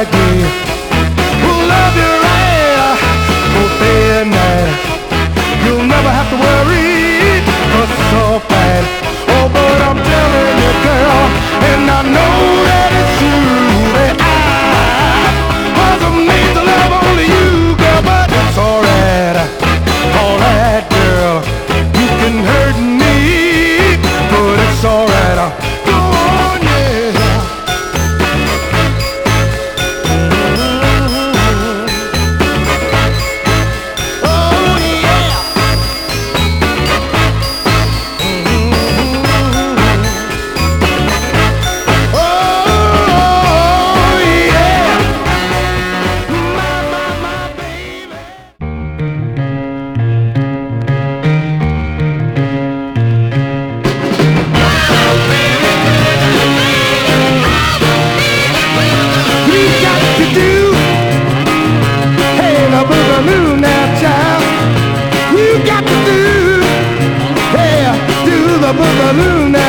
like me, who'll love you right both day and night. You'll never have to worry, 'cause it's so bad. Oh, but I'm telling you, girl, and I know that it's true, that I wasn't made to love only you, girl, but it's alright, girl. You can hurt me, but it's alright. Go on, yeah. Oh, yeah. Oh, yeah. My baby. You got to do, hey, the boogaloo now, child. You got to do, hey, do the boogaloo now.